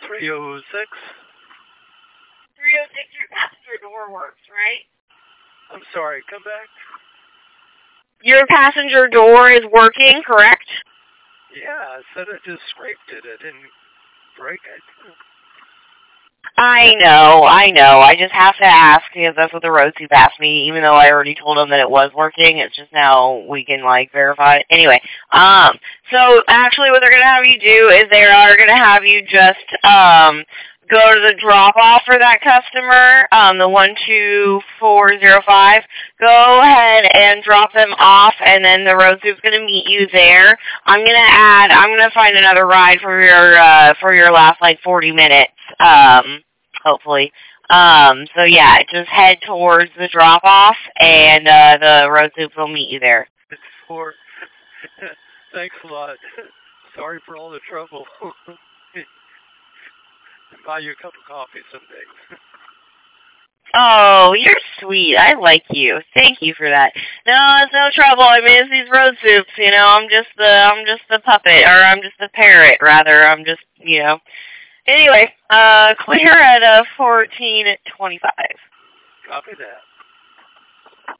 306. 306, your passenger door works, right? I'm sorry, come back? Your passenger door is working, correct? Yeah, I said I just scraped it. I didn't break it. I know. I just have to ask because that's what the road soup asked me, even though I already told him that it was working. It's just now we can, verify it. Anyway, so actually what they're going to have you do is they are going to have you just, go to the drop-off for that customer, the 12405. Go ahead and drop them off, and then the road soup's going to meet you there. I'm going to find another ride for your last, 40 minutes, hopefully. So yeah, just head towards the drop-off, and the road soup will meet you there. Thanks a lot. Sorry for all the trouble. Buy you a cup of coffee someday. Oh, you're sweet. I like you. Thank you for that. No, it's no trouble. I mean, it's these road soups. I'm just the puppet, or I'm just the parrot, rather. I'm just, Anyway, clear at 14:25. Copy that.